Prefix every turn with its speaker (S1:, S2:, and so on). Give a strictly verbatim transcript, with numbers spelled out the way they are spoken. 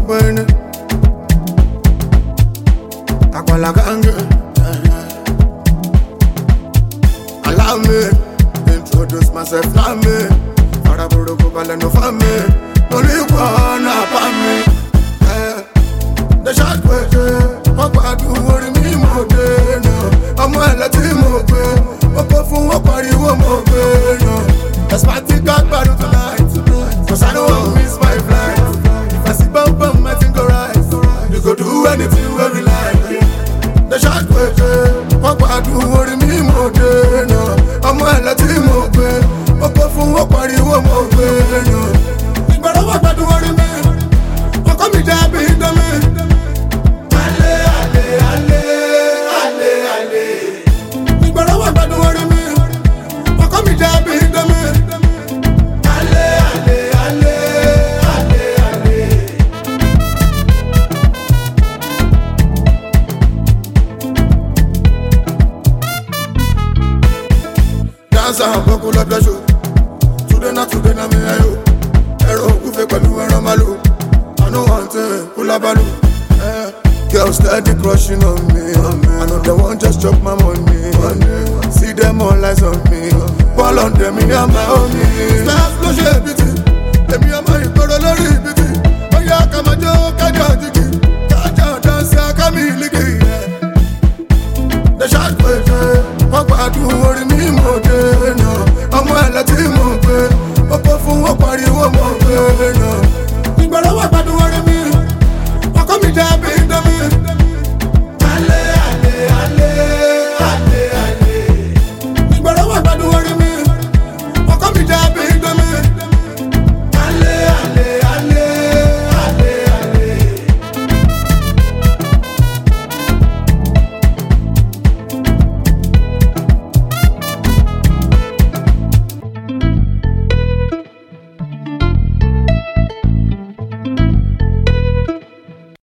S1: when Aquala Gange. Allow me introduce myself, not me. For a Buddha Kupala no family. Only one upon me. The shot question, Papa do worry me more than I'm a Latino. Papa from what party one more. That's my ticket battle tonight. Cause I don't want to miss my flight. If I see bum bum, I think alright. You go do anything where we like. The shot question, Papa do worry me more than I'm a Latino. Papa from what party one more. But I want to worry me. Papa me jab in the man. Ale, ale, ale, ale, ale. But I want to worry me. Papa me jab in the man. Ale, ale, ale, ale, ale. Dance and buckle up the show. Today not today na me ayo. Ero kufe pẹ̀lú ẹran malu. I know one thing, pull up balu. Eh, girls steady crushing on me. I know they want just chop my money. See them all eyes on me. Ball on them, me and my homie. Staff no share beauty. Let me and my ìgboro